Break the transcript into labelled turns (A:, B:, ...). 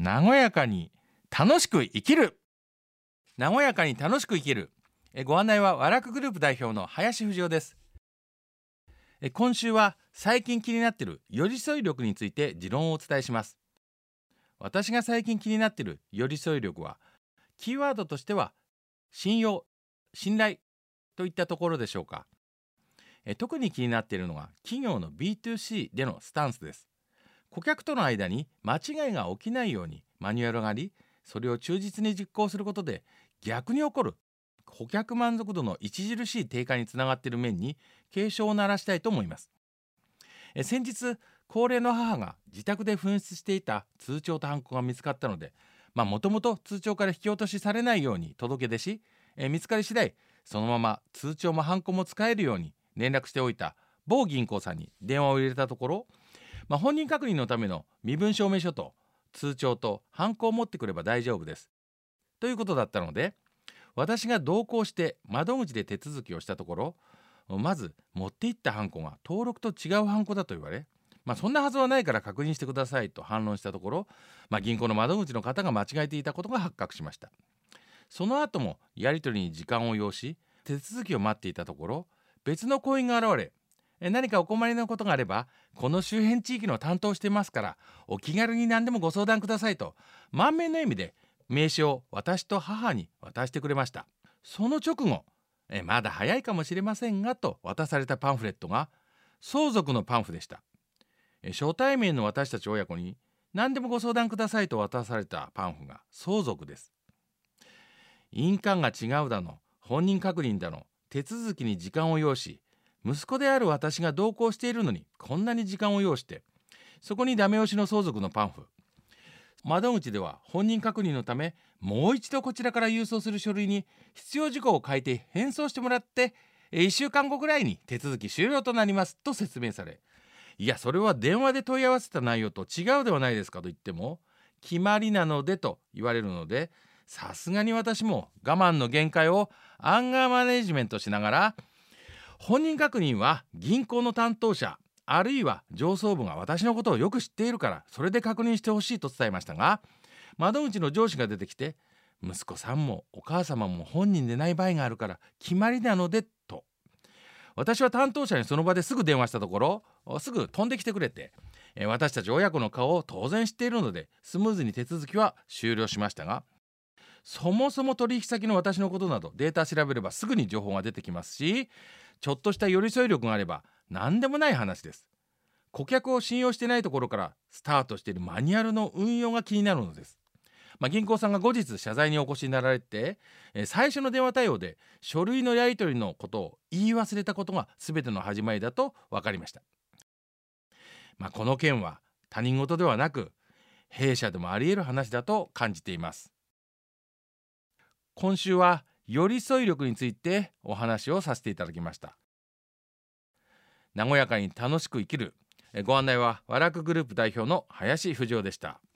A: 和やかに楽しく生きる。和やかに楽しく生きる。ご案内は和楽グループ代表の林藤夫です。今週は最近気になっている寄り添い力について持論をお伝えします。私が最近気になっている寄り添い力は、キーワードとしては信用、信頼といったところでしょうか。特に気になっているのが企業の B2C でのスタンスです。顧客との間に間違いが起きないようにマニュアルがあり、それを忠実に実行することで逆に起こる顧客満足度の著しい低下につながっている面に警鐘を鳴らしたいと思います。先日、高齢の母が自宅で紛失していた通帳とハンコが見つかったので、もともと通帳から引き落としされないように届け出し、見つかり次第そのまま通帳もハンコも使えるように連絡しておいた某銀行さんに電話を入れたところ、本人確認のための身分証明書と通帳とハンコを持ってくれば大丈夫ですということだったので、私が同行して窓口で手続きをしたところ、まず持っていったハンコが登録と違うハンコだと言われ、そんなはずはないから確認してくださいと反論したところ、銀行の窓口の方が間違えていたことが発覚しました。その後もやり取りに時間を要し、手続きを待っていたところ、別の行員が現れ、何かお困りのことがあればこの周辺地域の担当していますからお気軽に何でもご相談くださいと満面の笑みで名刺を私と母に渡してくれました。その直後、まだ早いかもしれませんがと渡されたパンフレットが相続のパンフでした。初対面の私たち親子に何でもご相談くださいと渡されたパンフが相続です。印鑑が違うだの本人確認だの手続きに時間を要し、息子である私が同行しているのにこんなに時間を要して、そこにダメ押しの相続のパンフ。窓口では本人確認のためもう一度こちらから郵送する書類に必要事項を書いて返送してもらって、1週間後ぐらいに手続き終了となりますと説明され、いやそれは電話で問い合わせた内容と違うではないですかと言っても、決まりなのでと言われるので、さすがに私も我慢の限界をアンガーマネジメントしながら、本人確認は銀行の担当者あるいは上層部が私のことをよく知っているからそれで確認してほしいと伝えましたが、窓口の上司が出てきて、息子さんもお母様も本人でない場合があるから決まりなのでと。私は担当者にその場ですぐ電話したところ、すぐ飛んできてくれて、私たち親子の顔を当然知っているのでスムーズに手続きは終了しましたが、そもそも取引先の私のことなどデータ調べればすぐに情報が出てきますし、ちょっとした寄り添い力があれば何でもない話です。顧客を信用していないところからスタートしているマニュアルの運用が気になるのです。銀行さんが後日謝罪にお越しになられて、最初の電話対応で書類のやり取りのことを言い忘れたことが全ての始まりだと分かりました。この件は他人事ではなく弊社でもあり得る話だと感じています。今週は寄り添い力についてお話をさせていただきました。和やかに楽しく生きる。ご案内は和楽グループ代表の林藤夫でした。